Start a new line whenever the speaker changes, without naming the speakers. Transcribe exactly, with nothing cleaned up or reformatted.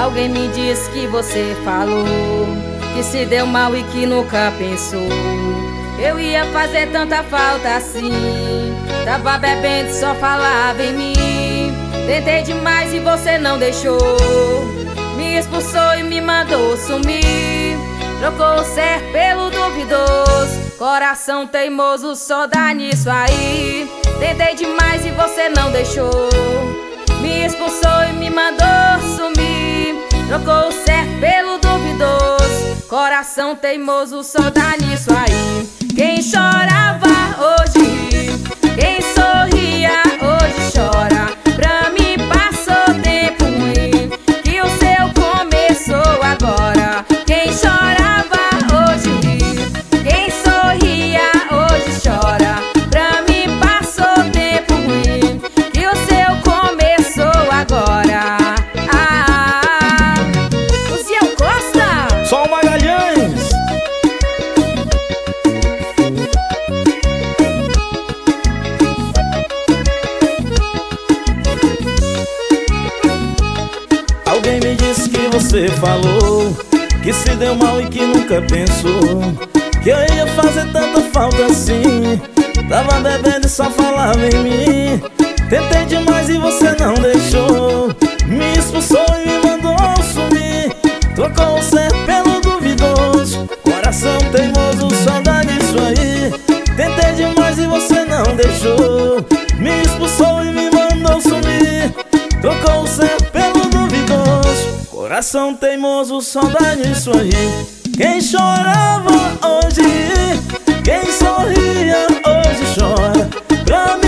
Alguém me disse que você falou que se deu mal e que nunca pensou eu ia fazer tanta falta assim. Tava bebendo e só falava em mim. Tentei demais e você não deixou. Me expulsou e me mandou sumir. Trocou o certo pelo duvidoso. Coração teimoso só dá nisso aí. Tentei demais e você não deixou. Me expulsou e me mandou sumir. Trocou o certo pelo duvidoso. Coração teimoso só dá nisso aí. Quem chorava hoje ri, quem sorria hoje chora. Pra mim passou tempo ruim, que o seu começou agora. Quem chorava hoje ri, quem sorria hoje chora. Pra mim passou tempo ruim, que o seu começou agora. Ah, Luciano Costa,
Sol Magalhães. Alguém me disse que você falou que se deu mal e que nunca pensou que eu ia fazer tanta falta assim. Tava bebendo e só falava em mim. Tentei demais e você não deixou. Me expulsou e me mandou sumir. Trocou o certo pelo duvidoso. Coração teimoso só dá nisso aí. Tentei demais e você não deixou. Me expulsou e me mandou sumir. Trocou o certo pelo duvidoso. Coração teimoso só dá nisso aí. Quem chorava hoje ri, quem sorria hoje chora. Pra